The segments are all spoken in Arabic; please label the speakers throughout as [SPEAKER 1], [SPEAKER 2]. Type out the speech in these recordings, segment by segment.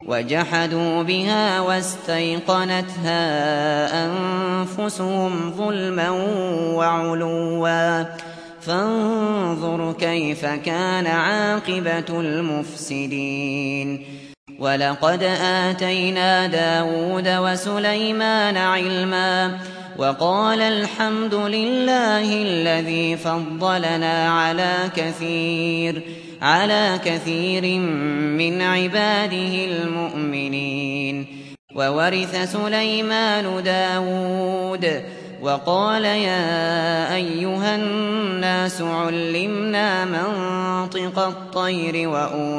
[SPEAKER 1] وجحدوا بها واستيقنتها أنفسهم ظلما وعلوا فانظر كيف كان عاقبة المفسدين. ولقد آتينا داود وسليمان علما وقال الحمد لله الذي فضلنا على كثير من عباده المؤمنين. وورث سليمان داود وقال يا أيها الناس علمنا منطق الطير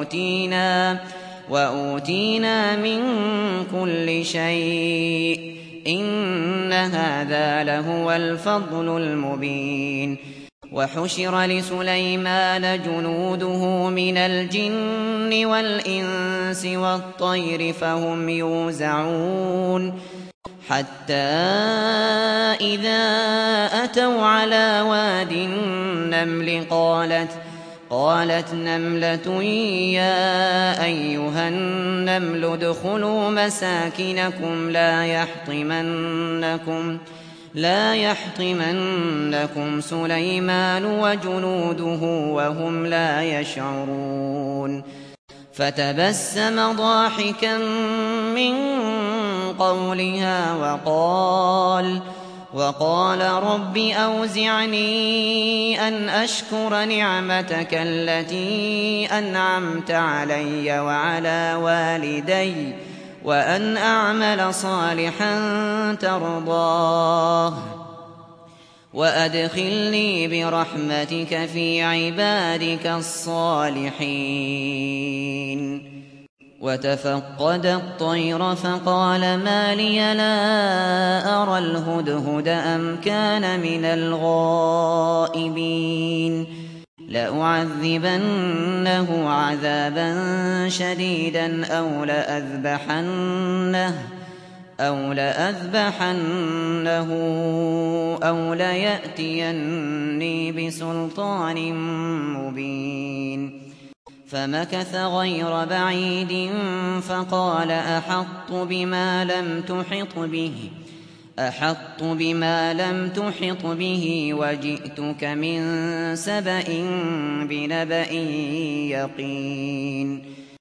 [SPEAKER 1] وأوتينا من كل شيء إن هذا لهو الفضل المبين. وحشر لسليمان جنوده من الجن والإنس والطير فهم يوزعون حتى إذا أتوا على واد النمل قالت نملة يا أيها النمل ادخلوا مساكنكم لا يحطمنكم سليمان وجنوده وهم لا يشعرون. فتبسم ضاحكا من قولها وقال رب أوزعني أن أشكر نعمتك التي أنعمت علي وعلى والدي وأن أعمل صالحا ترضاه وأدخلني برحمتك في عبادك الصالحين. وتفقد الطير فقال ما لي لا أرى الهدهد أم كان من الغائبين لأعذبنه عذابا شديدا أو لأذبحنه أو ليأتيني بسلطان مبين. فمكث غير بعيد فقال أحطت بما لم تحط به وجئتك من سبأ بنبأ يقين.